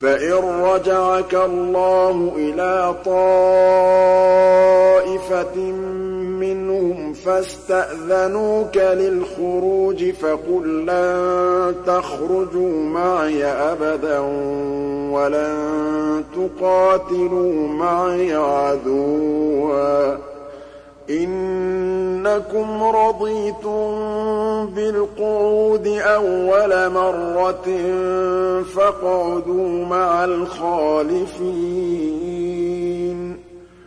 فَإِن رَّجَعَكَ اللَّهُ إِلَىٰ طَائِفَةٍ مِّنْهُمْ فَاسْتَأْذَنُوكَ لِلْخُرُوجِ فَقُل لَّن تَخْرُجُوا مَعِيَ أَبَدًا وَلَن تُقَاتِلُوا مَعِيَ عَدُوًّا ۖ إِنَّكُمْ رَضِيتُم بِالْقُعُودِ أَوَّلَ مَرَّةٍ فَاقْعُدُوا مَعَ الْخَالِفِينَ